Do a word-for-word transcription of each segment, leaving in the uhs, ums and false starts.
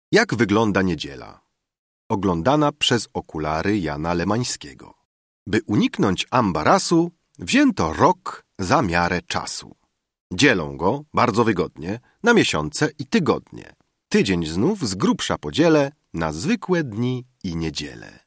Jak wygląda niedziela? Oglądana przez okulary Jana Lemańskiego. By uniknąć ambarasu, wzięto rok za miarę czasu. Dzielą go, bardzo wygodnie, na miesiące i tygodnie. Tydzień znów z grubsza podzielę na zwykłe dni i niedziele.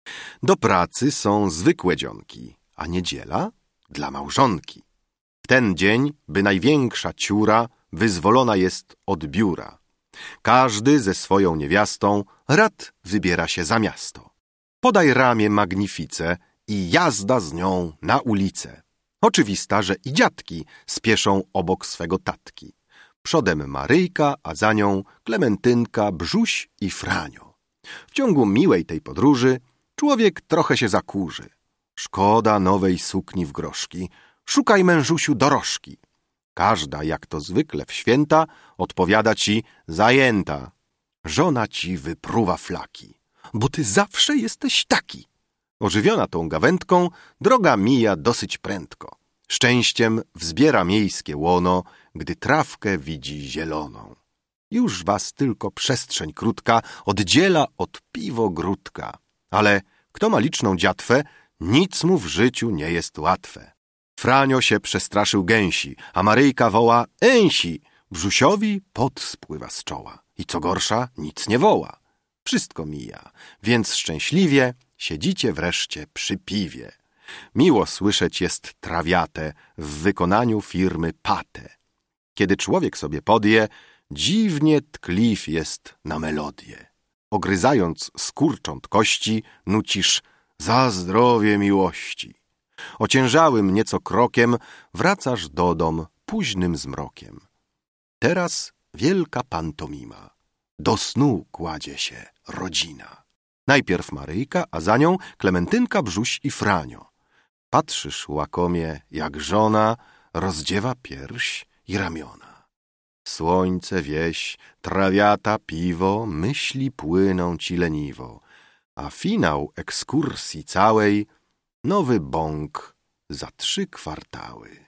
Do pracy są zwykłe dzionki, a niedziela dla małżonki. W ten dzień, by największa ciura wyzwolona jest od biura. Każdy ze swoją niewiastą rad wybiera się za miasto. Podaj ramię magnifice i jazda z nią na ulicę. Oczywista, że i dziadki spieszą obok swego tatki. Przodem Maryjka, a za nią Klementynka, Brzuś i Franio. W ciągu miłej tej podróży człowiek trochę się zakurzy. Szkoda nowej sukni w groszki, szukaj, mężusiu, dorożki. Każda, jak to zwykle w święta, odpowiada ci zajęta. Żona ci wypruwa flaki, bo ty zawsze jesteś taki. Ożywiona tą gawędką, droga mija dosyć prędko. Szczęściem wzbiera miejskie łono, gdy trawkę widzi zieloną. Już was tylko przestrzeń krótka oddziela od piwogródka. Ale kto ma liczną dziatwę, nic mu w życiu nie jest łatwe. Franio się przestraszył gęsi, a Maryjka woła Ęsi. Brzusiowi pot spływa z czoła i co gorsza, nic nie woła. Wszystko mija, więc szczęśliwie siedzicie wreszcie przy piwie. Miło słyszeć jest trawiate w wykonaniu firmy Pate. Kiedy człowiek sobie podje, dziwnie tkliw jest na melodię. Ogryzając skurcząt kości, nucisz za zdrowie miłości. Ociężałym nieco krokiem wracasz do dom późnym zmrokiem. Teraz wielka pantomima. Do snu kładzie się rodzina. Najpierw Maryjka, a za nią Klementynka, Brzuś i Franio. Patrzysz łakomie, jak żona rozdziewa pierś i ramiona. Słońce, wieś, trawiata, piwo, myśli płyną ci leniwo, a finał ekskursji całej nowy bąk za trzy kwartały.